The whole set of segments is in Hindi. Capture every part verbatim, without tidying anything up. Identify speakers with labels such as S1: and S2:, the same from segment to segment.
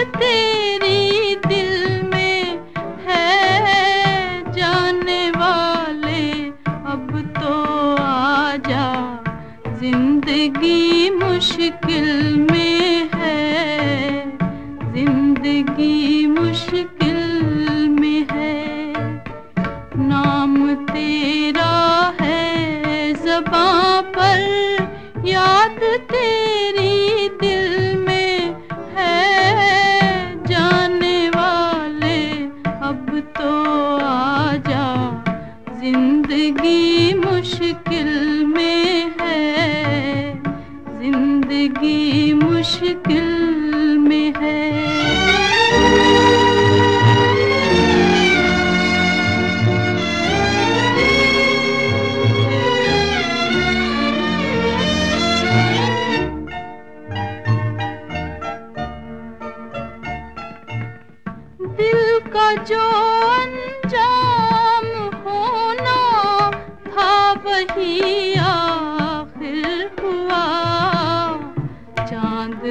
S1: तेरी दिल में है, जाने वाले अब तो आजा, जिंदगी मुश्किल में है, जिंदगी मुश्किल में है। नाम तेरा है ज़बां पर, याद तेरी दिल में है, जाने वाले अब तो आजा, जिंदगी मुश्किल में है, जिंदगी मुश्किल में है। दिल का जो अंजाम होना था वही आखिर हुआ, चांद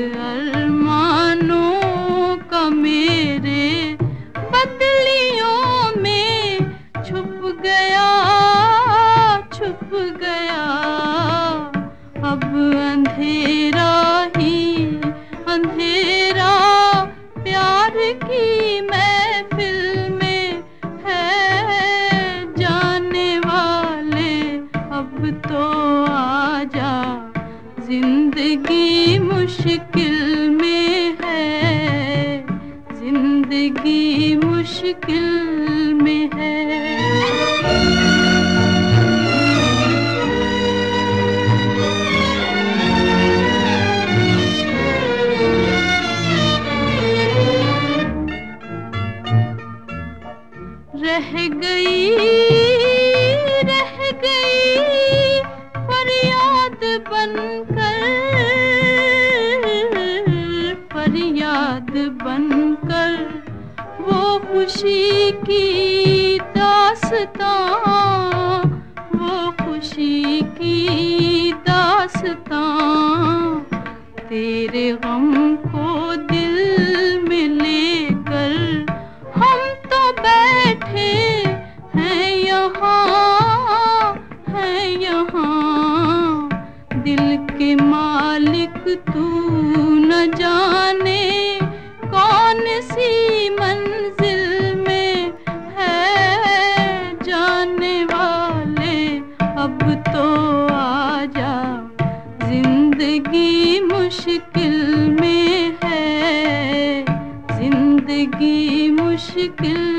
S1: अरमानों का मेरे बदलियों में छुप गया, छुप गया। अब अंधेरा ही अंधेरा प्यार की महफिल में है, जाने वाले अब तो आजा, जिंदगी मुश्किल में है, जिंदगी मुश्किल में है। रह गई रह गई फरियाद बनकर, फरियाद बनकर वो खुशी की दास्तां, वो खुशी की दास्तां। तेरे गम को दिल में लेकर हम तो बैठे हैं यहाँ, हैं यहाँ। दिल के मालिक तू न जाने कौन सी मंजिल में है, जाने वाले अब तो आजा, जिंदगी मुश्किल में है, जिंदगी मुश्किल